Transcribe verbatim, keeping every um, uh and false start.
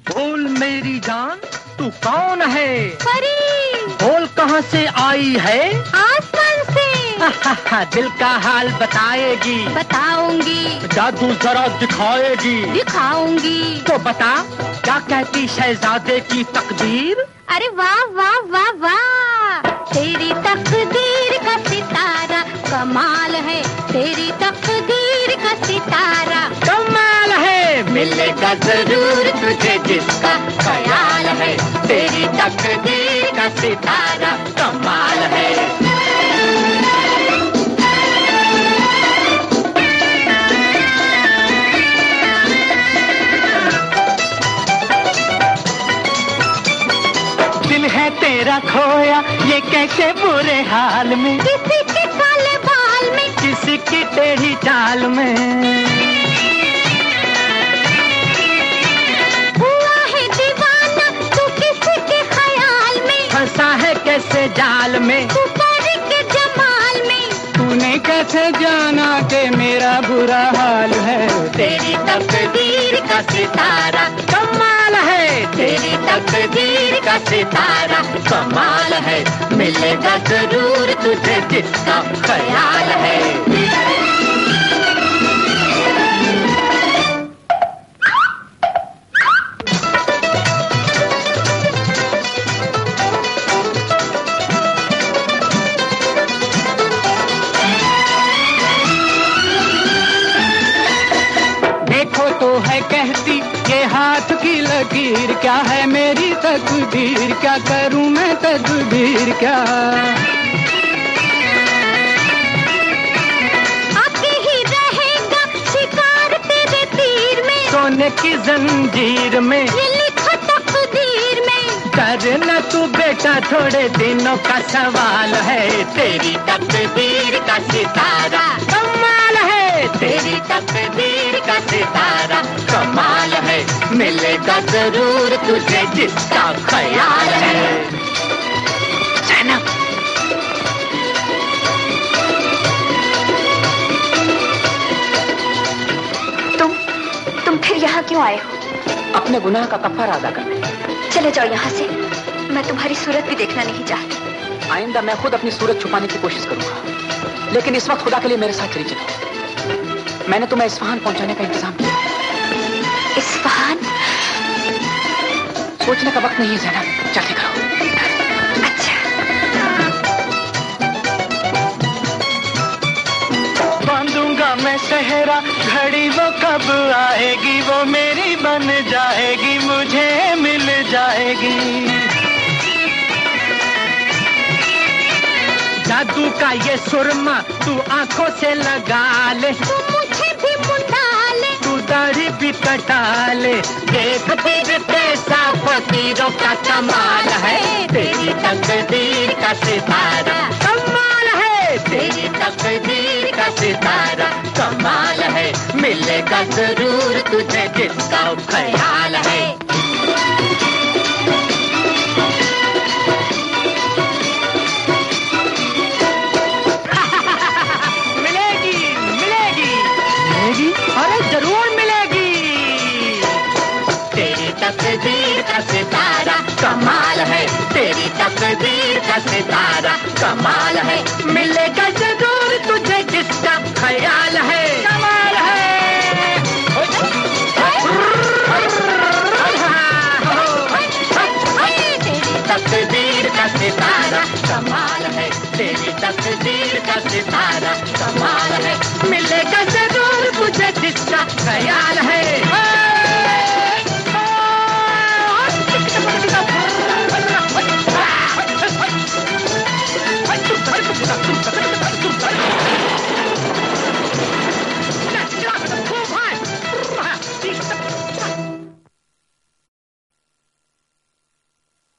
बोल मेरी जान तू कौन है? परी। बोल कहाँ से आई है? आसमान से। दिल का हाल बताएगी? बताऊंगी। जादू जरा दिखाएगी? दिखाऊंगी। तो बता क्या कहती शहजादे की तकदीर? अरे वाह वाह वाह वाह, तेरी तकदीर का सितारा कमाल है, तेरी तकदीर का सितारा कमाल है। मिलेगा जरूर तुझे जिसका ख्याल है, तेरी तकदीर का सितारा कमाल है। दिल है तेरा खोया ये कैसे बुरे हाल में, किसी के काले बाल में, किसी की टेढ़ी चाल में, हुआ है दीवाना तू किसी के ख्याल में, फंसा है कैसे जाल में, तू परी के जमाल में, तूने कैसे जाना कि मेरा बुरा हाल है। तेरी तकदीर का सितारा कमाल है, तेरी तकदीर का सितारा कमाल है, मिलेगा जरूर तुझे जिसका ख्याल है। देखो तो है कहती ये हाथ की लकीर, क्या है मेरी तकदीर, क्या करूं मैं तकदीर क्या। आके ही रहेगा शिकार तेरे तीर में, सोने की जंजीर में, ये लिखा तकदीर में, करना तू बेटा थोड़े दिनों का सवाल है। तेरी तकदीर का सितारा कमाल है, तेरी तकदीर का सितारा कमाल है, मिलेगा जरूर तुझे जिसका ख्याल है। जैनब तुम तुम फिर यहाँ क्यों आए हो? अपने गुनाह का कफारा अदा करने। चले जाओ यहाँ से, मैं तुम्हारी सूरत भी देखना नहीं चाहती। आइंदा मैं खुद अपनी सूरत छुपाने की कोशिश करूंगा, लेकिन इस वक्त खुदा के लिए मेरे साथ चली चलो। मैंने तुम्हें इस्फहान पहुंचाने का इंतजाम किया। इस्फहान? सोचने का वक्त नहीं है ज़ैनब, जल्दी करो। अच्छा। बांधूंगा मैं सहरा, घड़ी वो कब आएगी, वो मेरी बन जाएगी, मुझे मिल जाएगी। जादू का ये सुरमा तू आंखों से लगा ले, तू मुझे भी मुंडा ले, तू दाढ़ी भी कटा ले, देख फिरते सा फकीरों का कमाल है। तेरी तकदीर का सितारा कमाल है, तेरी तकदीर का सितारा कमाल है, मिलेगा जरूर तुझे जिसका ख्याल है। अरे जरूर मिलेगी। तेरी तकदीर का सितारा कमाल है, तेरी तकदीर का सितारा कमाल है, मिलेगा जरूर तुझे जिसका ख्याल है। कमाल है, तेरी तकदीर का सितारा कमाल है, तेरी तकदीर का सितारा कमाल है, मिलेगा जरूर तुझे जिसका ख्याल है।